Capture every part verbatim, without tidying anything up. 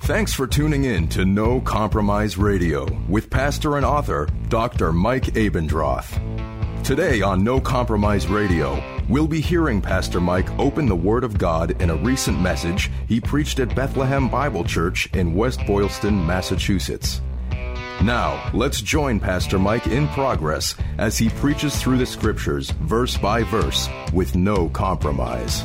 Thanks for tuning in to No Compromise Radio with pastor and author Doctor Mike Abendroth. Today on No Compromise Radio, we'll be hearing Pastor Mike open the Word of God in a recent message he preached at Bethlehem Bible Church in West Boylston, Massachusetts. Now, let's join Pastor Mike in progress as he preaches through the Scriptures, verse by verse, with no compromise.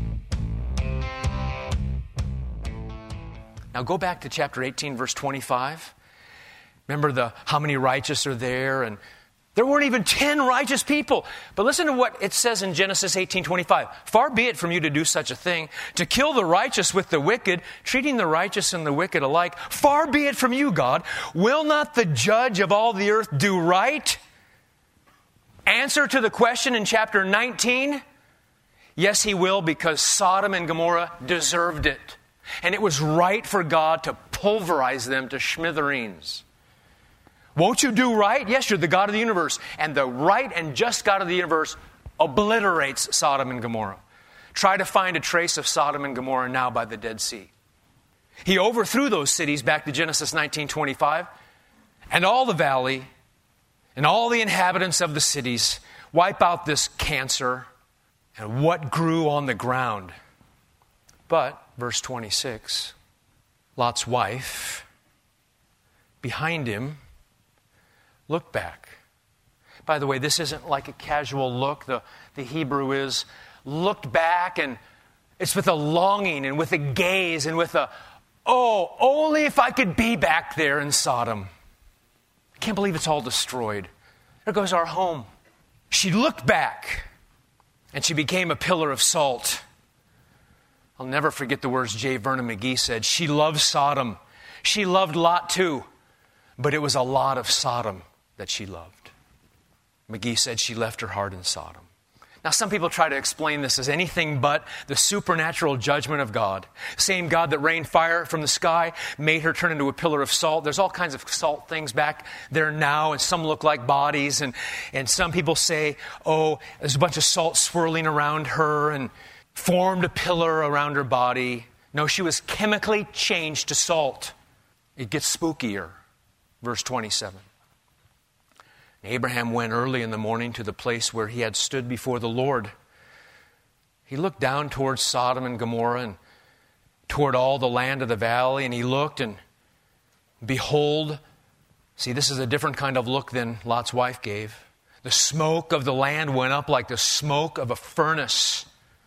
Now go back to chapter eighteen, verse twenty-five. Remember the how many righteous are there? And there weren't even ten righteous people. But listen to what it says in Genesis eighteen twenty-five. Far be it from you to do such a thing, to kill the righteous with the wicked, treating the righteous and the wicked alike. Far be it from you, God. Will not the judge of all the earth do right? Answer to the question in chapter nineteen. Yes, he will, because Sodom and Gomorrah deserved it. And it was right for God to pulverize them to smithereens. Won't you do right? Yes, you're the God of the universe. And the right and just God of the universe obliterates Sodom and Gomorrah. Try to find a trace of Sodom and Gomorrah now by the Dead Sea. He overthrew those cities back to Genesis nineteen twenty-five. And all the valley and all the inhabitants of the cities, wipe out this cancer and what grew on the ground. But, verse twenty-six, Lot's wife, behind him, looked back. By the way, this isn't like a casual look. The, the Hebrew is looked back, and it's with a longing and with a gaze and with a, oh, only if I could be back there in Sodom. I can't believe it's all destroyed. There goes our home. She looked back, and she became a pillar of salt. I'll never forget the words J. Vernon McGee said. She loved Sodom. She loved Lot too, but it was a lot of Sodom that she loved. McGee said she left her heart in Sodom. Now, some people try to explain this as anything but the supernatural judgment of God. Same God that rained fire from the sky made her turn into a pillar of salt. There's all kinds of salt things back there now, and some look like bodies. And, and some people say, oh, there's a bunch of salt swirling around her and formed a pillar around her body. No, she was chemically changed to salt. It gets spookier. Verse twenty-seven. Abraham went early in the morning to the place where he had stood before the Lord. He looked down towards Sodom and Gomorrah and toward all the land of the valley, and he looked, and behold, see, this is a different kind of look than Lot's wife gave. The smoke of the land went up like the smoke of a furnace.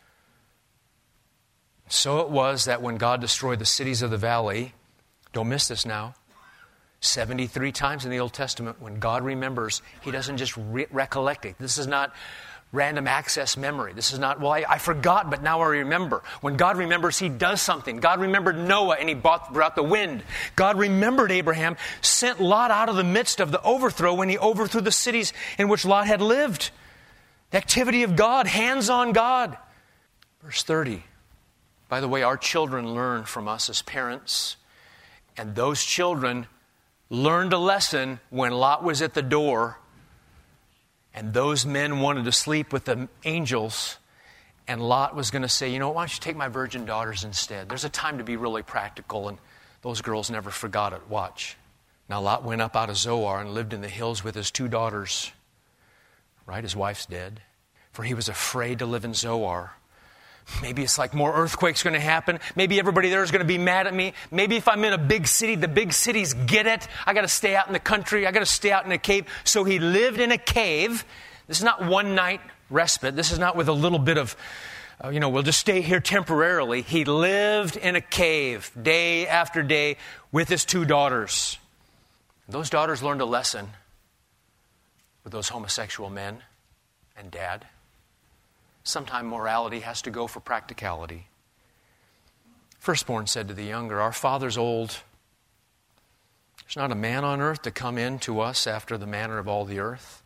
So it was that when God destroyed the cities of the valley, don't miss this now, seventy-three times in the Old Testament, when God remembers, He doesn't just re- recollect it. This is not random access memory. This is not, well, I, I forgot, but now I remember. When God remembers, He does something. God remembered Noah, and He brought, brought the wind. God remembered Abraham, sent Lot out of the midst of the overthrow when He overthrew the cities in which Lot had lived. The activity of God, hands on God. Verse thirty. By the way, our children learn from us as parents, and those children learned a lesson when Lot was at the door, and those men wanted to sleep with the angels, and Lot was going to say, you know, why don't you take my virgin daughters instead? There's a time to be really practical, and those girls never forgot it. Watch. Now Lot went up out of Zoar and lived in the hills with his two daughters. Right? His wife's dead. For he was afraid to live in Zoar. Maybe it's like more earthquakes going to happen. Maybe everybody there is going to be mad at me. Maybe if I'm in a big city, the big cities get it. I got to stay out in the country. I got to stay out in a cave. So he lived in a cave. This is not one night respite. This is not with a little bit of, uh, you know, we'll just stay here temporarily. He lived in a cave day after day with his two daughters. Those daughters learned a lesson with those homosexual men and dad. Sometime morality has to go for practicality. Firstborn said to the younger, our father's old. There's not a man on earth to come in to us after the manner of all the earth.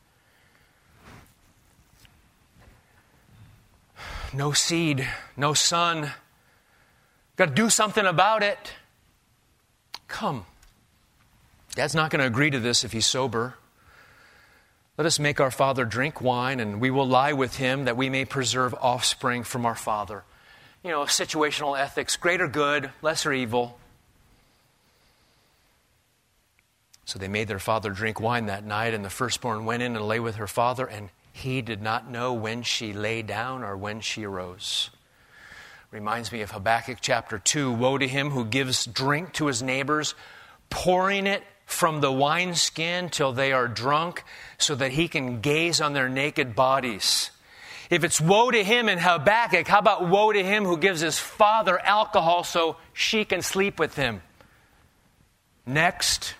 No seed, no son. Got to do something about it. Come. Dad's not going to agree to this if he's sober. Let us make our father drink wine, and we will lie with him that we may preserve offspring from our father. You know, situational ethics, greater good, lesser evil. So they made their father drink wine that night, and the firstborn went in and lay with her father, and he did not know when she lay down or when she arose. Reminds me of Habakkuk chapter two. Woe to him who gives drink to his neighbors, pouring it from the wineskin till they are drunk, so that he can gaze on their naked bodies. If it's woe to him in Habakkuk, how about woe to him who gives his father alcohol so she can sleep with him? Next.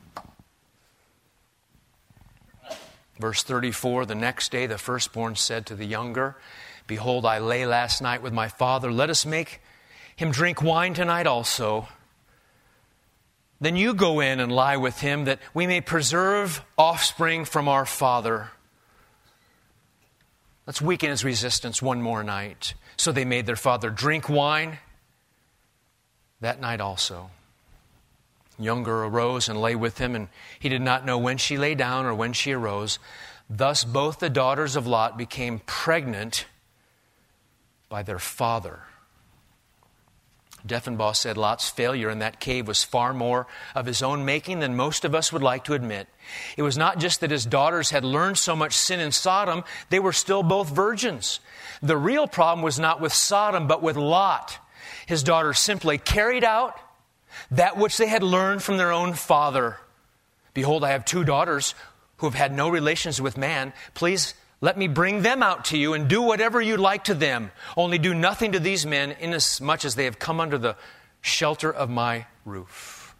Verse thirty-four, the next day the firstborn said to the younger, behold, I lay last night with my father. Let us make him drink wine tonight also. Then you go in and lie with him, that we may preserve offspring from our father. Let's weaken his resistance one more night. So they made their father drink wine that night also. Younger arose and lay with him, and he did not know when she lay down or when she arose. Thus both the daughters of Lot became pregnant by their father. Defenbaugh said Lot's failure in that cave was far more of his own making than most of us would like to admit. It was not just that his daughters had learned so much sin in Sodom, they were still both virgins. The real problem was not with Sodom, but with Lot. His daughters simply carried out that which they had learned from their own father. Behold, I have two daughters who have had no relations with man. Please let me bring them out to you and do whatever you like to them. Only do nothing to these men inasmuch as they have come under the shelter of my roof.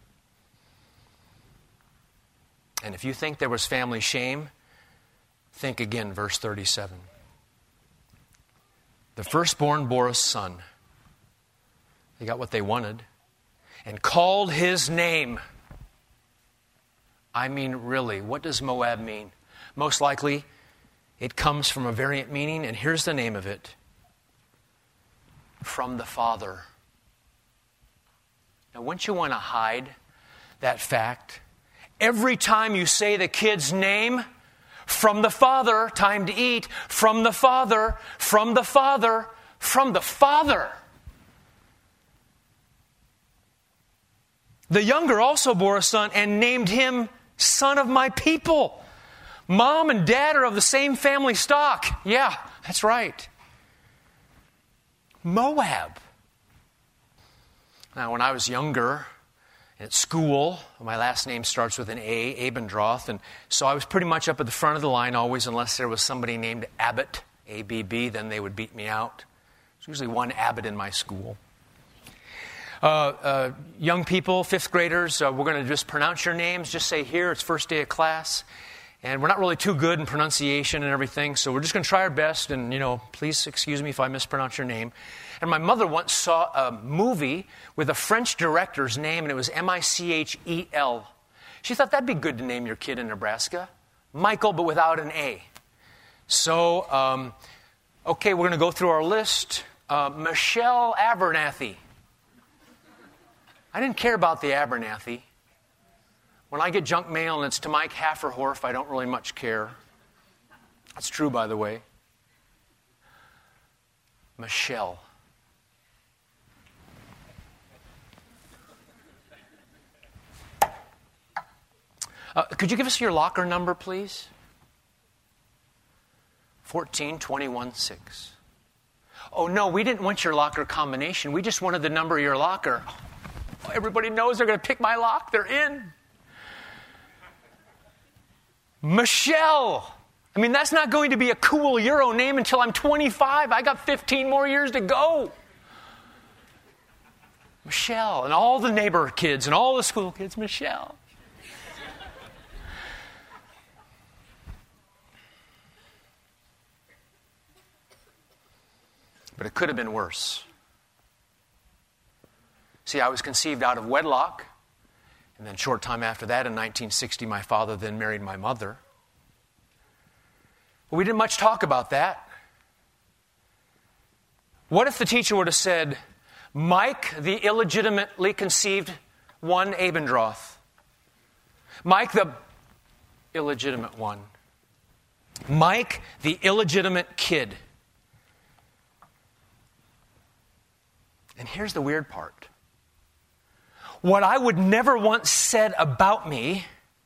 And if you think there was family shame, think again, verse thirty-seven. The firstborn bore a son. They got what they wanted. And called his name. I mean, really, what does Moab mean? Most likely, it comes from a variant meaning, and here's the name of it. From the Father. Now, wouldn't you want to hide that fact? Every time you say the kid's name, from the Father, time to eat, from the Father, from the Father, from the Father. The younger also bore a son and named him Son of My People. Mom and dad are of the same family stock. Yeah, that's right. Moab. Now, when I was younger, at school, my last name starts with an A, Abendroth, and so I was pretty much up at the front of the line always, unless there was somebody named Abbott, A B B, then they would beat me out. There's usually one Abbott in my school. Uh, uh, young people, fifth graders, uh, we're going to just pronounce your names. Just say here, it's first day of class. And we're not really too good in pronunciation and everything, so we're just going to try our best. And, you know, please excuse me if I mispronounce your name. And my mother once saw a movie with a French director's name, and it was M I C H E L. She thought that'd be good to name your kid in Nebraska. Michael, but without an A. So, um, okay, we're going to go through our list. Uh, Michelle Abernathy. I didn't care about the Abernathy. When I get junk mail and it's to Mike Hafferhorf, I don't really much care. That's true, by the way. Michelle. Uh, could you give us your locker number, please? fourteen twenty-one six. Oh, no, we didn't want your locker combination. We just wanted the number of your locker. Oh, everybody knows they're going to pick my lock. They're in. Michelle. I mean, that's not going to be a cool Euro name until I'm twenty-five. I got fifteen more years to go. Michelle. And all the neighbor kids and all the school kids, Michelle. But it could have been worse. See, I was conceived out of wedlock. And then short time after that, in nineteen sixty, my father then married my mother. But we didn't much talk about that. What if the teacher would have said, Mike, the illegitimately conceived one, Abendroth. Mike, the illegitimate one. Mike, the illegitimate kid. And here's the weird part. What I would never want said about me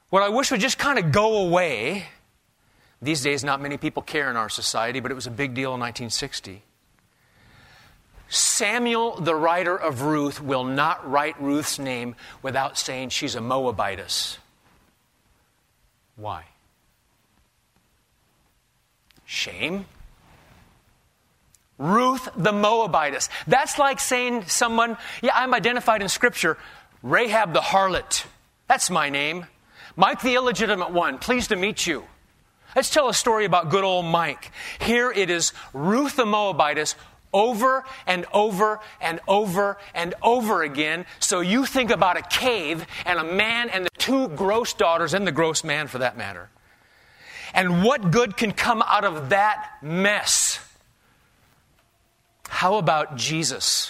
what I wish would just kind of go away. These days, not many people care in our society, but it was a big deal in nineteen sixty. Samuel, the writer of Ruth, will not write Ruth's name without saying she's a Moabitess. Why? Shame. Ruth the Moabitess. That's like saying someone, yeah, I'm identified in Scripture, Rahab the harlot. That's my name. Mike the illegitimate one. Pleased to meet you. Let's tell a story about good old Mike. Here it is Ruth the Moabitess over and over and over and over again. So you think about a cave and a man and the two gross daughters and the gross man for that matter. And what good can come out of that mess? How about Jesus?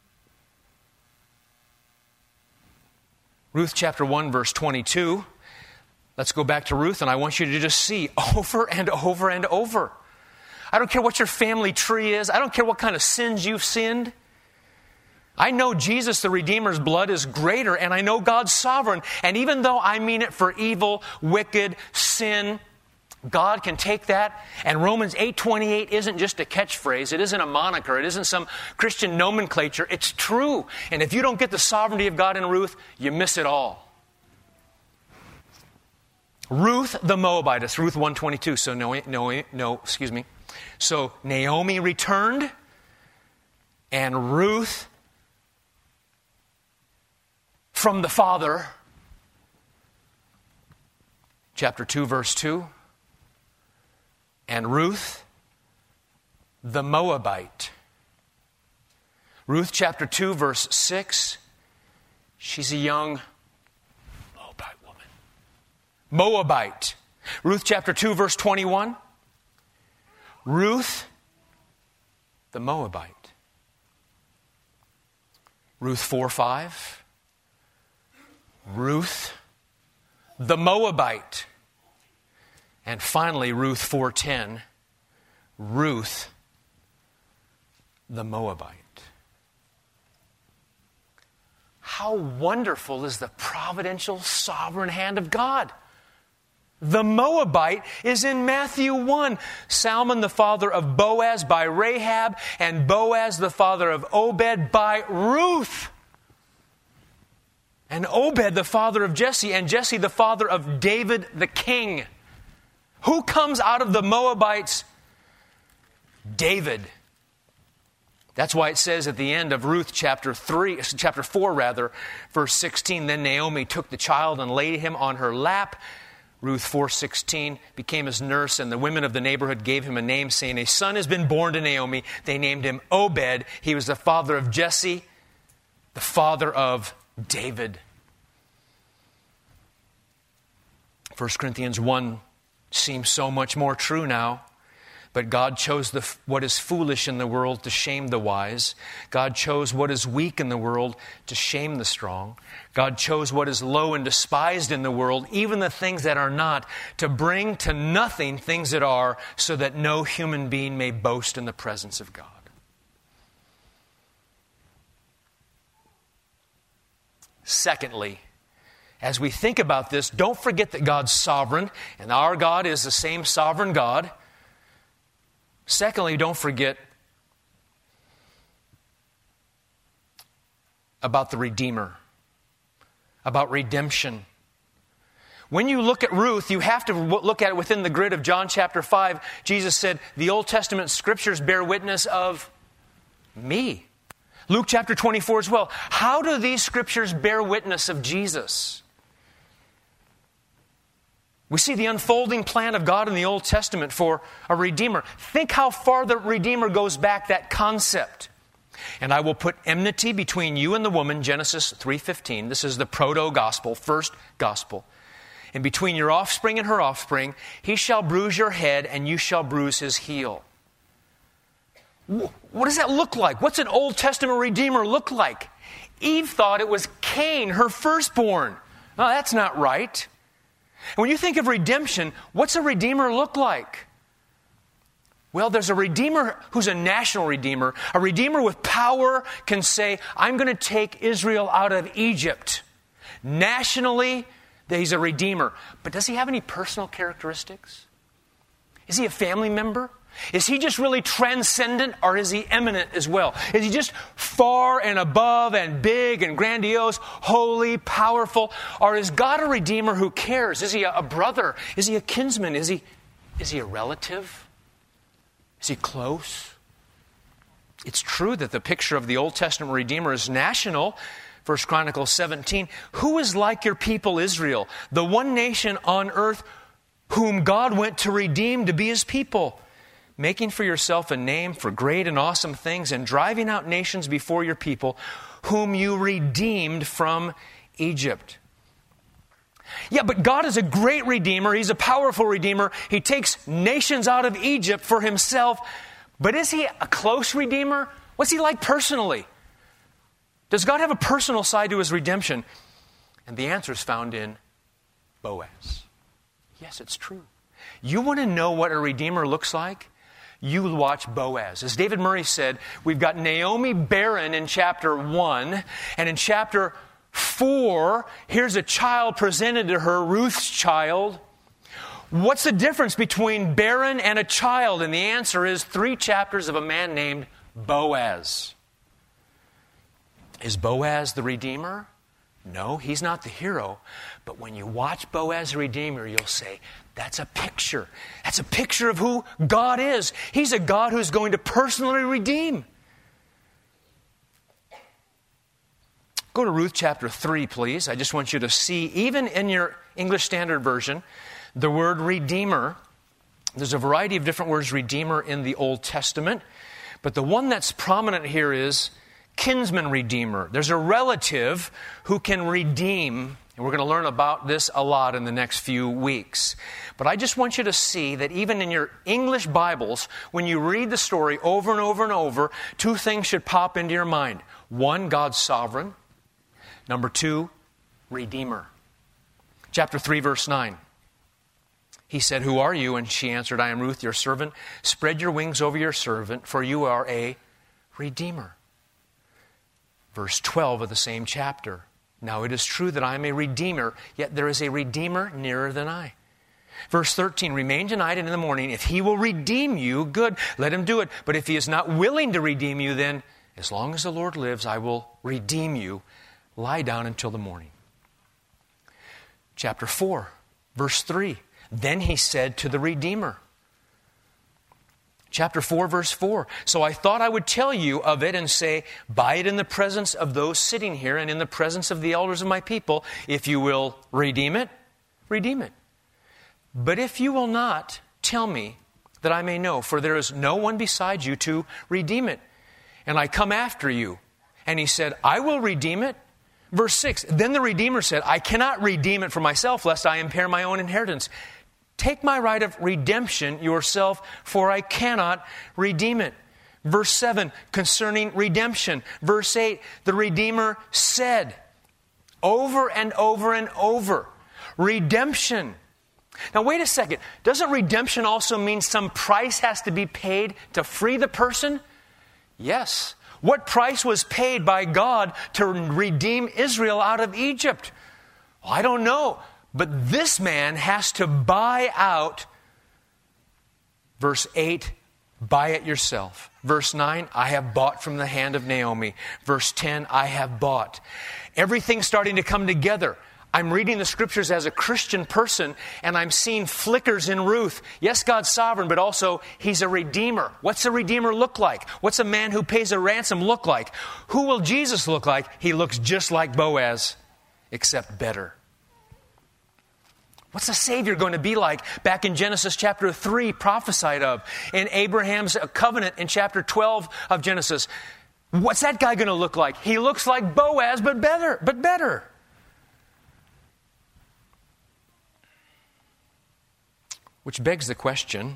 Ruth chapter one verse twenty-two. Let's go back to Ruth and I want you to just see over and over and over. I don't care what your family tree is. I don't care what kind of sins you've sinned. I know Jesus, the Redeemer's blood is greater, and I know God's sovereign. And even though I mean it for evil, wicked, sin, God can take that. And Romans eight twenty-eight isn't just a catchphrase. It isn't a moniker. It isn't some Christian nomenclature. It's true. And if you don't get the sovereignty of God in Ruth, you miss it all. Ruth the Moabitess, Ruth one twenty-two. So no, no, no, excuse me. So Naomi returned, and Ruth from the father, chapter two, verse two, and Ruth the Moabite. Ruth chapter two, verse six, she's a young Moabite woman. Moabite. Ruth chapter two, verse twenty-one, Ruth the Moabite. Ruth four five, Ruth the Moabite. And finally, Ruth four ten, Ruth the Moabite. How wonderful is the providential, sovereign hand of God. The Moabite is in Matthew one. Salmon, the father of Boaz by Rahab, and Boaz, the father of Obed by Ruth. And Obed, the father of Jesse, and Jesse, the father of David the king. Who comes out of the Moabites? David. That's why it says at the end of Ruth chapter three, chapter four rather, verse sixteen, then Naomi took the child and laid him on her lap. Ruth four sixteen became his nurse, and the women of the neighborhood gave him a name, saying, a son has been born to Naomi. They named him Obed. He was the father of Jesse, the father of David. First Corinthians one seems so much more true now. But God chose the, what is foolish in the world to shame the wise. God chose what is weak in the world to shame the strong. God chose what is low and despised in the world, even the things that are not, to bring to nothing things that are, so that no human being may boast in the presence of God. Secondly, as we think about this, don't forget that God's sovereign, and our God is the same sovereign God. Secondly, don't forget about the Redeemer, about redemption. When you look at Ruth, you have to look at it within the grid of John chapter five. Jesus said, the Old Testament scriptures bear witness of me. Luke chapter twenty-four as well. How do these scriptures bear witness of Jesus? We see the unfolding plan of God in the Old Testament for a Redeemer. Think how far the Redeemer goes back, that concept. And I will put enmity between you and the woman, Genesis three fifteen. This is the proto-gospel, first gospel. And between your offspring and her offspring, he shall bruise your head and you shall bruise his heel. What does that look like? What's an Old Testament Redeemer look like? Eve thought it was Cain, her firstborn. No, that's not right. And when you think of redemption, what's a Redeemer look like? Well, there's a Redeemer who's a national Redeemer. A Redeemer with power can say, I'm going to take Israel out of Egypt. Nationally, that he's a redeemer. But does he have any personal characteristics? Is he a family member? Is he just really transcendent, or is he eminent as well? Is he just far and above and big and grandiose, holy, powerful? Or is God a redeemer who cares? Is he a brother? Is he a kinsman? Is he, is he a relative? Is he close? It's true that the picture of the Old Testament redeemer is national. First Chronicles seventeen. Who is like your people Israel, the one nation on earth whom God went to redeem to be his people, making for yourself a name for great and awesome things, and driving out nations before your people, whom you redeemed from Egypt. Yeah, but God is a great redeemer. He's a powerful redeemer. He takes nations out of Egypt for himself. But is he a close redeemer? What's he like personally? Does God have a personal side to his redemption? And the answer is found in Boaz. Yes, it's true. You want to know what a redeemer looks like? You watch Boaz. As David Murray said, we've got Naomi barren in chapter one, and in chapter four, here's a child presented to her, Ruth's child. What's the difference between barren and a child? And the answer is three chapters of a man named Boaz. Is Boaz the redeemer? No, he's not the hero. But when you watch Boaz the redeemer, you'll say, that's a picture. That's a picture of who God is. He's a God who's going to personally redeem. Go to Ruth chapter three, please. I just want you to see, even in your English Standard Version, the word redeemer. There's a variety of different words redeemer in the Old Testament, but the one that's prominent here is kinsman redeemer. There's a relative who can redeem, and we're going to learn about this a lot in the next few weeks. But I just want you to see that even in your English Bibles, when you read the story over and over and over, two things should pop into your mind. One, God's sovereign. Number two, redeemer. Chapter three, verse nine. He said, who are you? And she answered, I am Ruth, your servant. Spread your wings over your servant, for you are a redeemer. Verse twelve of the same chapter. Now it is true that I am a redeemer, yet there is a redeemer nearer than I. Verse thirteen, remain tonight and in the morning. If he will redeem you, good, let him do it. But if he is not willing to redeem you, then as long as the Lord lives, I will redeem you. Lie down until the morning. Chapter four, verse three. Then he said to the redeemer. Chapter four, verse four. So I thought I would tell you of it and say, buy it in the presence of those sitting here and in the presence of the elders of my people. If you will redeem it, redeem it. But if you will not, tell me that I may know, for there is no one beside you to redeem it. And I come after you. And he said, I will redeem it. Verse six, then the Redeemer said, I cannot redeem it for myself, lest I impair my own inheritance. Take my right of redemption yourself, for I cannot redeem it. Verse seven, concerning redemption. Verse eight, the Redeemer said, over and over and over, redemption. Now wait a second, doesn't redemption also mean some price has to be paid to free the person? Yes. What price was paid by God to redeem Israel out of Egypt? Well, I don't know. But this man has to buy out, verse eight, buy it yourself. Verse nine, I have bought from the hand of Naomi. Verse ten, I have bought. Everything's starting to come together. I'm reading the scriptures as a Christian person, and I'm seeing flickers in Ruth. Yes, God's sovereign, but also he's a redeemer. What's a redeemer look like? What's a man who pays a ransom look like? Who will Jesus look like? He looks just like Boaz, except better. What's the Savior going to be like back in Genesis chapter three, prophesied of? In Abraham's covenant in chapter twelve of Genesis. What's that guy going to look like? He looks like Boaz, but better, but better. Which begs the question,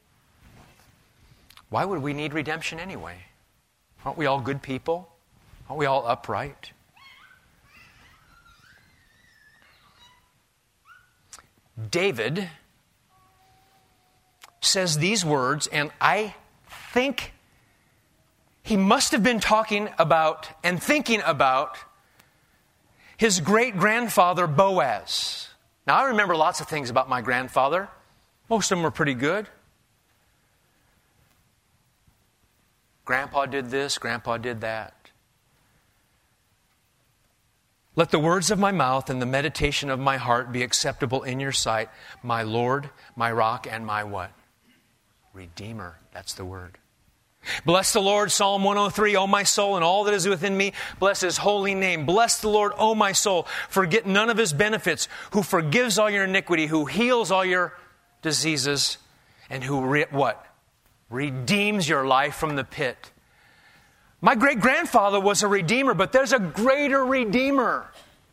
why would we need redemption anyway? Aren't we all good people? Aren't we all upright? David says these words, and I think he must have been talking about and thinking about his great-grandfather Boaz. Now, I remember lots of things about my grandfather. Most of them were pretty good. Grandpa did this, Grandpa did that. Let the words of my mouth and the meditation of my heart be acceptable in your sight, my Lord, my rock, and my what? Redeemer. That's the word. Bless the Lord, Psalm one oh three, O my soul, and all that is within me. Bless His holy name. Bless the Lord, O my soul. Forget none of His benefits, who forgives all your iniquity, who heals all your diseases, and who, re- what? Redeems your life from the pit. My great-grandfather was a redeemer, but there's a greater redeemer.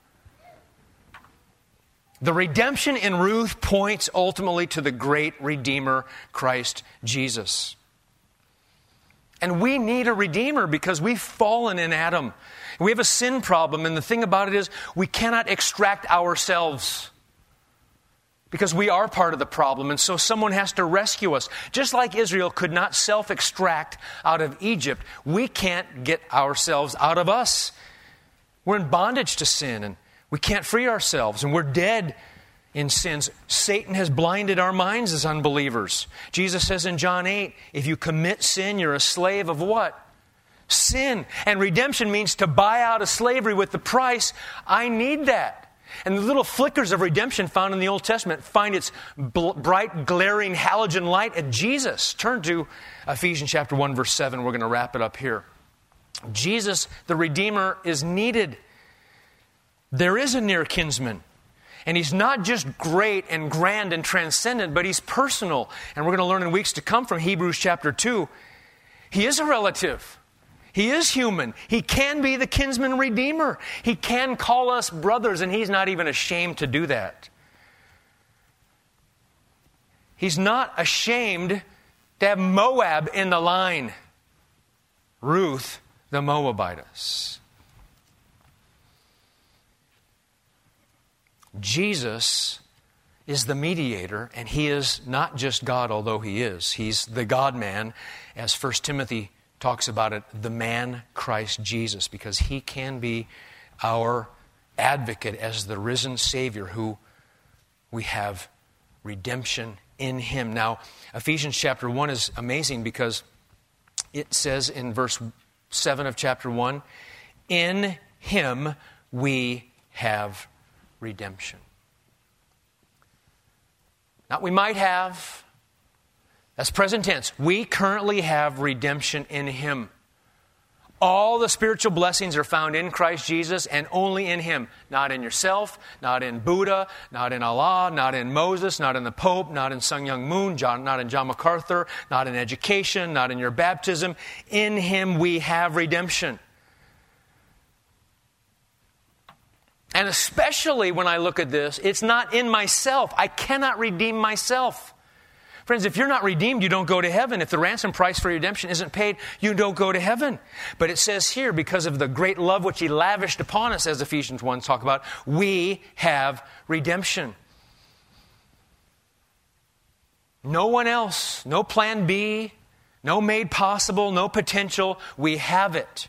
The redemption in Ruth points ultimately to the great Redeemer, Christ Jesus. And we need a Redeemer because we've fallen in Adam. We have a sin problem, and the thing about it is we cannot extract ourselves because we are part of the problem, and so someone has to rescue us. Just like Israel could not self-extract out of Egypt, we can't get ourselves out of us. We're in bondage to sin, and we can't free ourselves, and we're dead in sins. Satan has blinded our minds as unbelievers. Jesus says in John eight, if you commit sin, you're a slave of what? Sin. And redemption means to buy out of slavery with the price. I need that. And the little flickers of redemption found in the Old Testament find its bl- bright, glaring halogen light at Jesus. Turn to Ephesians chapter one, verse seven. We're going to wrap it up here. Jesus, the Redeemer, is needed. There is a near kinsman. And He's not just great and grand and transcendent, but He's personal. And we're going to learn in weeks to come from Hebrews chapter two. He is a relative. He is human. He can be the kinsman redeemer. He can call us brothers, and He's not even ashamed to do that. He's not ashamed to have Moab in the line. Ruth, the Moabitess. Jesus is the mediator, and He is not just God, although He is. He's the God-man, as First Timothy talks about it, the man Christ Jesus, because He can be our advocate as the risen Savior who we have redemption in Him. Now, Ephesians chapter one is amazing because it says in verse seven of chapter one, in Him we have redemption. Not we might have. That's present tense. We currently have redemption in Him. All the spiritual blessings are found in Christ Jesus and only in Him. Not in yourself, not in Buddha, not in Allah, not in Moses, not in the Pope, not in Sun Myung Moon, John, not in John MacArthur, not in education, not in your baptism. In Him we have redemption. And especially when I look at this, it's not in myself. I cannot redeem myself. Friends, if you're not redeemed, you don't go to heaven. If the ransom price for redemption isn't paid, you don't go to heaven. But it says here, because of the great love which He lavished upon us, as Ephesians one talk about, we have redemption. No one else, no plan B, no made possible, no potential. We have it.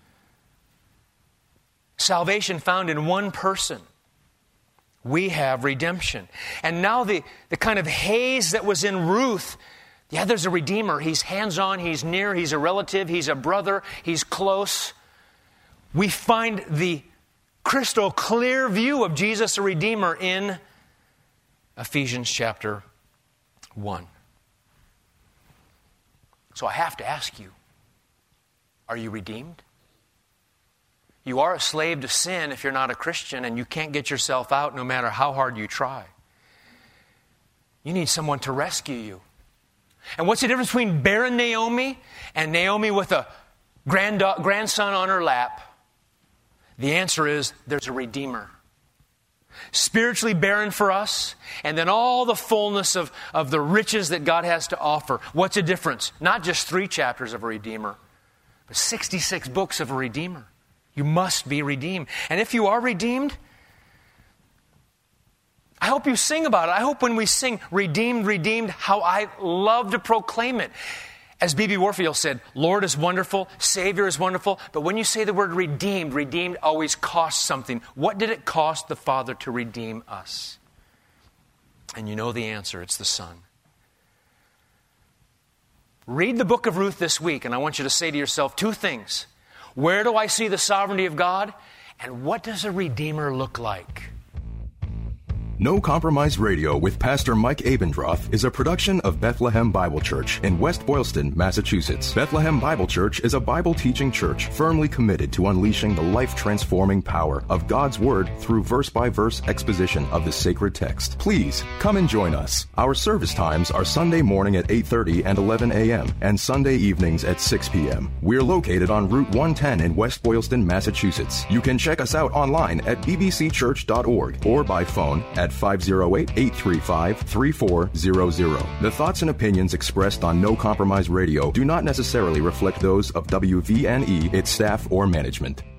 Salvation found in one person. We have redemption. And now the, the kind of haze that was in Ruth, yeah, there's a Redeemer. He's hands-on, He's near, He's a relative, He's a brother, He's close. We find the crystal clear view of Jesus, a Redeemer, in Ephesians chapter one. So I have to ask you, are you redeemed? You are a slave to sin if you're not a Christian, and you can't get yourself out no matter how hard you try. You need someone to rescue you. And what's the difference between barren Naomi and Naomi with a grand, grandson on her lap? The answer is there's a Redeemer. Spiritually barren for us, and then all the fullness of, of the riches that God has to offer. What's the difference? Not just three chapters of a Redeemer, but sixty-six books of a Redeemer. You must be redeemed. And if you are redeemed, I hope you sing about it. I hope when we sing, redeemed, redeemed, how I love to proclaim it. As B B Warfield said, Lord is wonderful, Savior is wonderful, but when you say the word redeemed, redeemed always costs something. What did it cost the Father to redeem us? And you know the answer. It's the Son. Read the book of Ruth this week, and I want you to say to yourself two things. Where do I see the sovereignty of God? And what does a Redeemer look like? No Compromise Radio with Pastor Mike Abendroth is a production of Bethlehem Bible Church in West Boylston, Massachusetts. Bethlehem Bible Church is a Bible-teaching church firmly committed to unleashing the life-transforming power of God's Word through verse-by-verse exposition of the sacred text. Please, come and join us. Our service times are Sunday morning at eight thirty and eleven a.m. and Sunday evenings at six p.m. We're located on Route one ten in West Boylston, Massachusetts. You can check us out online at b b c church dot org or by phone at five oh eight, eight three five, three four zero zero. The thoughts and opinions expressed on No Compromise Radio do not necessarily reflect those of W V N E, its staff, or management.